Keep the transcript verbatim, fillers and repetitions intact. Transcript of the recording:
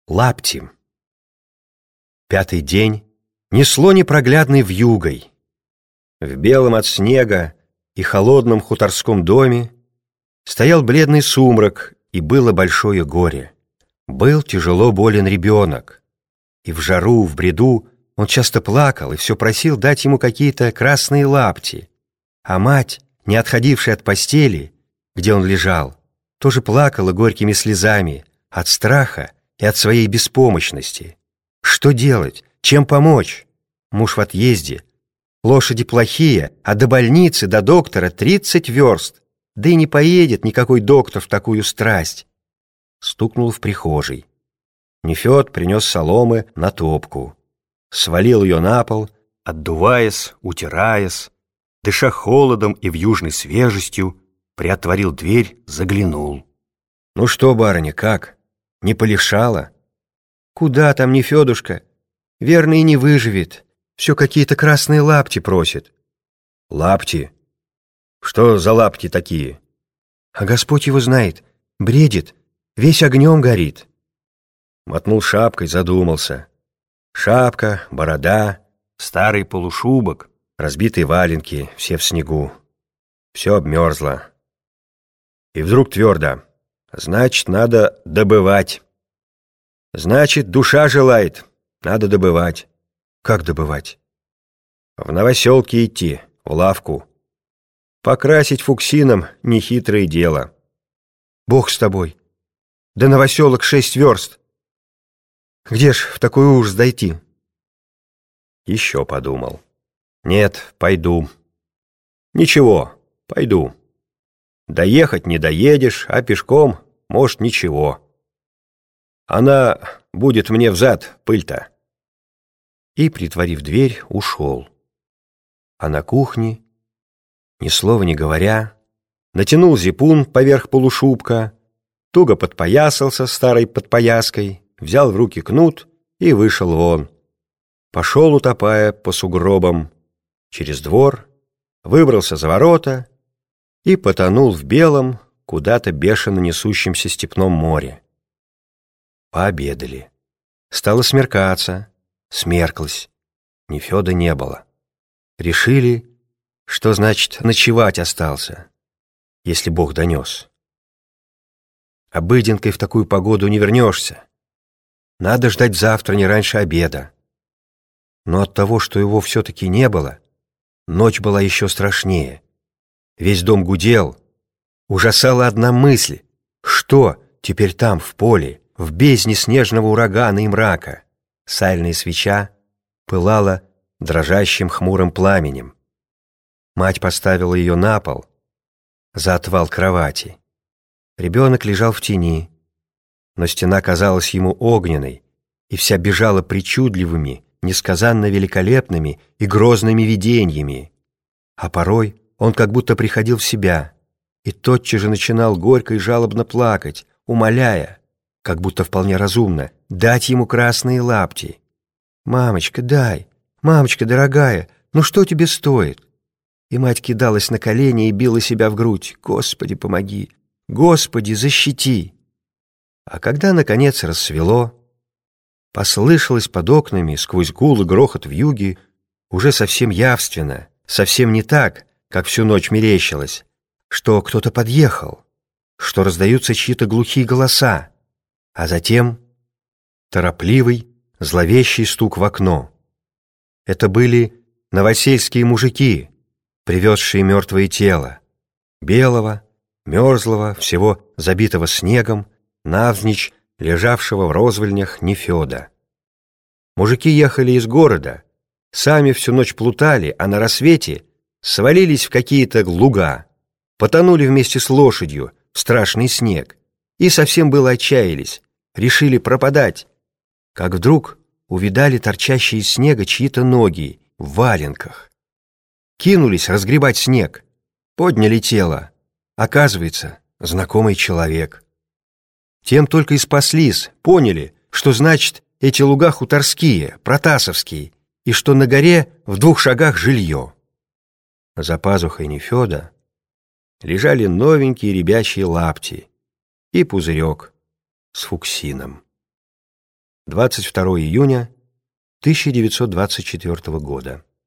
Лапти. Пятый день несло непроглядной вьюгой. В белом от снега и холодном хуторском доме стоял бледный сумрак, и было большое горе. Был тяжело болен ребенок, и в жару, в бреду он часто плакал и все просил дать ему какие-то красные лапти. А мать, не отходившая от постели, где он лежал, тоже плакала горькими слезами от страха и от своей беспомощности. Что делать? Чем помочь? Муж в отъезде. Лошади плохие, а до больницы, до доктора тридцать верст. Да и не поедет никакой доктор в такую страсть. Стукнул в прихожей. Нефёд принес соломы на топку. Свалил ее на пол, отдуваясь, утираясь, дыша холодом и вьюжной свежестью, приотворил дверь, заглянул. «Ну что, барыня, как? Не полегшало?» «Куда там, Нефёдушка? Верно, и не выживет. Все какие-то красные лапти просит». «Лапти? Что за лапти такие?» «А Господь его знает. Бредит. Весь огнем горит». Мотнул шапкой, задумался. Шапка, борода, старый полушубок, разбитые валенки, все в снегу. Все обмерзло. И вдруг твердо: значит, надо добывать. Значит, душа желает, надо добывать. Как добывать? В новоселки идти, в лавку. Покрасить фуксином — нехитрое дело. Бог с тобой. До новоселок шесть верст. Где ж в такой ужас дойти? Еще подумал. Нет, пойду. Ничего, пойду. Доехать не доедешь, а пешком, может, ничего. Она будет мне взад, пыль-то. И, притворив дверь, ушел. А на кухне, ни слова не говоря, натянул зипун поверх полушубка, туго подпоясался старой подпояской, взял в руки кнут и вышел вон. Пошел, утопая по сугробам, через двор, выбрался за ворота и потонул в белом, куда-то бешено несущемся степном море. Пообедали. Стало смеркаться. Смерклось. Нефёда не было. Решили, что значит ночевать остался, если Бог донес. Обыденкой в такую погоду не вернешься. Надо ждать завтра не раньше обеда. Но от того, что его все-таки не было, ночь была еще страшнее. Весь дом гудел. Ужасала одна мысль: что теперь там, в поле, в бездне снежного урагана и мрака? Сальная свеча пылала дрожащим хмурым пламенем. Мать поставила ее на пол, за отвал кровати. Ребенок лежал в тени, но стена казалась ему огненной и вся бежала причудливыми, несказанно великолепными и грозными видениями. А порой он как будто приходил в себя и тотчас же начинал горько и жалобно плакать, умоляя, как будто вполне разумно, дать ему красные лапти. «Мамочка, дай! Мамочка дорогая, ну что тебе стоит?» И мать кидалась на колени и била себя в грудь. «Господи, помоги! Господи, защити!» А когда, наконец, рассвело, послышалось под окнами сквозь гул и грохот вьюги уже совсем явственно, совсем не так, как всю ночь мерещилось, что кто-то подъехал, что раздаются чьи-то глухие голоса, а затем торопливый, зловещий стук в окно. Это были новосельские мужики, привезшие мертвое тело, белого, мерзлого, всего забитого снегом, навзничь лежавшего в розвольнях Нефёда. Мужики ехали из города, сами всю ночь плутали, а на рассвете свалились в какие-то луга, потонули вместе с лошадью в страшный снег и совсем было отчаялись, решили пропадать, как вдруг увидали торчащие из снега чьи-то ноги в валенках. Кинулись разгребать снег, подняли тело. Оказывается, знакомый человек. Тем только и спаслись, поняли, что значит эти луга хуторские, протасовские, и что на горе в двух шагах жилье. За пазухой Нефёда лежали новенькие ребячьи лапти и пузырек с фуксином. двадцать второго июня тысяча девятьсот двадцать четвёртого года.